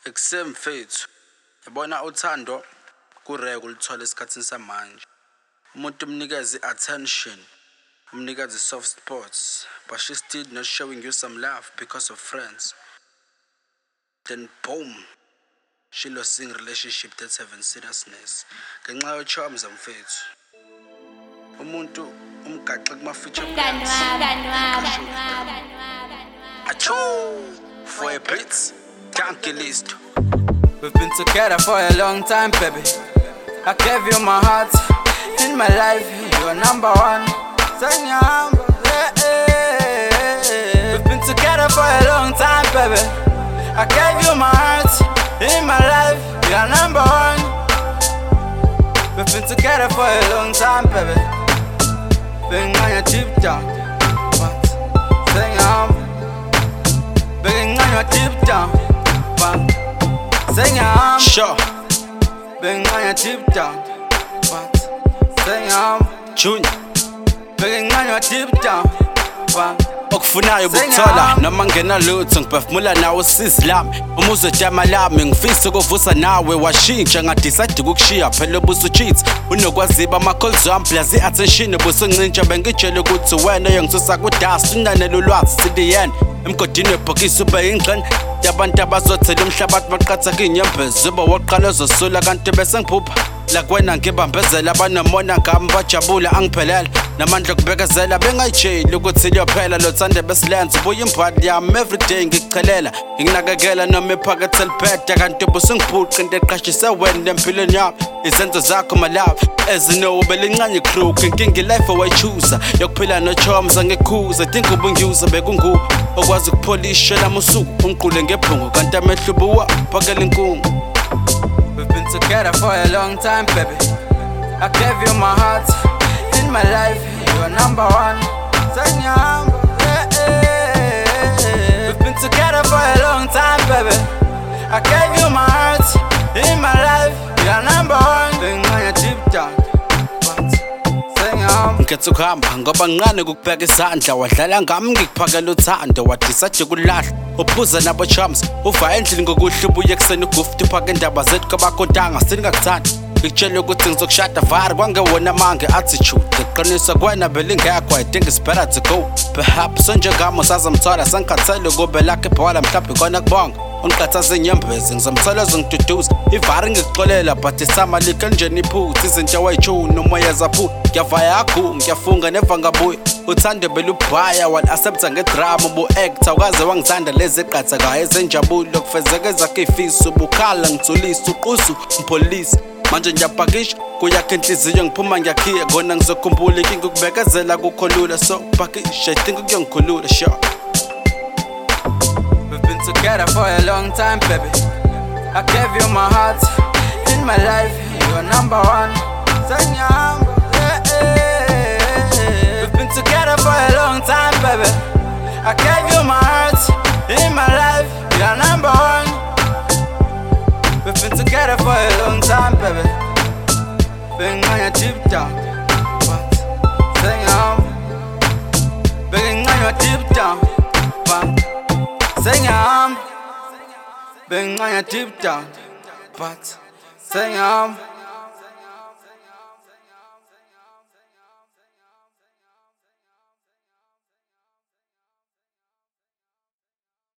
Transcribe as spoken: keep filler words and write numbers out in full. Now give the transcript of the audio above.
Ekusem mfethu yabona uthando kureke ulithola esikhatsini samanje. Umuntu umnikeza attention, umnikeza soft spots, but she's still not showing you some love because of friends. Then boom, she losing relationship that's having seriousness. Ngenxa yo charms mfethu. Umuntu umgaxe kuma feature plans. Achoo for a beats, donkey list. We've been together for a long time, baby. I gave you my heart, in my life, you're number one. Sanyam, yeah, yeah. We've been together for a long time, baby. I gave you my heart, in my life, you're number one. We've been together for a long time, baby. Been on your deep down, but sanyam, been on your deep down, but sanyam, Sure. been on your deep down, but sanyam, Junior. been on your deep down, but Okufunayo ukuthola noma ngena lutho ngiphefumula nawe usizi lami uma uzojama lami ngifisa ukuvusa nawe washintsha ngadecide ukukushiya phela ubuso cheat unokwaziba ama calls wami plus attention ubuso ngincintsha bengitshela ukuthi wena yengisusa ku dust unanelo lwazi to the end emgodini webhokisi ube ingxenye yabantu abazothela umhlabathi baqatha kinyembezi uba waqala uzosula kanti bese ngiphupha la kwena ngibambezela abanomona ngami bajabula angiphelele namandla okubekezela bengayitsheli ukuthi liyophela lo thande besilenze ubuye imbhali yami everyday ngikuchelela nginakekela noma iphakethe lipheda kanti ubusungiphuqa into eqashise wena empilweni yami izenzo zakho my love ezinobe lincane crook inkinga life owayichuza yokuphila nochoms angekhuza think ubungiuza bekungu okwazi ukupholisha lamusuku unqule ngephungu kanti amehlo buwa phakela inkungu. we've been together for a long time, baby. I gave you my heart, in my life, you're number one. Sanyam, yeah, yeah. We've been together for a long time, baby. I gave you my heart, in my life, you're number one. Been on your deep down, but sanyam. Ngikhetha ukuhamba ngoba ngincane kukubheka isandla wadlala ngami ngikuphakela uthando wadisade kulahla uphuza nabo chums uva endlini ngokuhle ubuye ekseni ugufti uphaka indaba zethu kwabakontanga siningakuthanda ngikutshela ukuthi ngizokushada vari kwangewona mange attitude ngiqinisa kwena belingekho I think it's better to go perhaps njengami sazamthola sangikhathele kube lakhe ibhola mhlawumbe khona kubonga ungiqathaze inyembezi ngizomthola ezongituduza ivari ngikuxolela but isama like njeni iphutha izinto awayitshuna umoya zaphu ngiyavaya akhu ngiyafunga neva ngabuya uthande belubhaya wal accepta ngedrama ubu actor ukaze wangithanda lezi eqatha kaye zenjabulo kufezeka ezakhe ifiso ubukhala ngitsolisa uqusu umpolisi manje ngiyapakisha kuyakhe inhliziyo ngiphuma ngiyakhiya khona ngizokhumbula inkinga ukubekezela kukholula so pakisha I think kuyongikhulula sure. We've been together for a long time, baby. I gave you my heart, in my life, you're number one. Sanyam, yeah, yeah. We've been together for a long time, baby. I gave you my heart, in my life, you're number one. We've been together for a long time, baby. Been on your deep down, but sanyam, been on your deep down, but sanyam, been on your deep down, but sanyam.